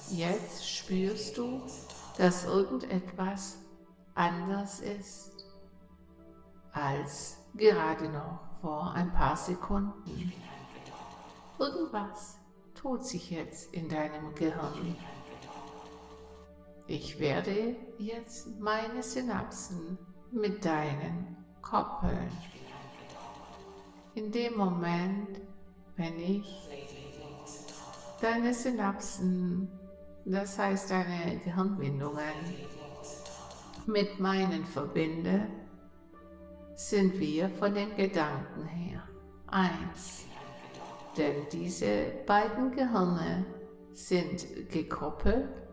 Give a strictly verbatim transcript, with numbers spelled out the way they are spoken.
Jetzt spürst du, dass irgendetwas anders ist als gerade noch vor ein paar Sekunden. Irgendwas tut sich jetzt in deinem Gehirn. Ich werde jetzt meine Synapsen mit deinen koppeln. In dem Moment, wenn ich deine Synapsen, das heißt deine Gehirnwindungen, mit meinen verbinde, sind wir von den Gedanken her eins. Denn diese beiden Gehirne sind gekoppelt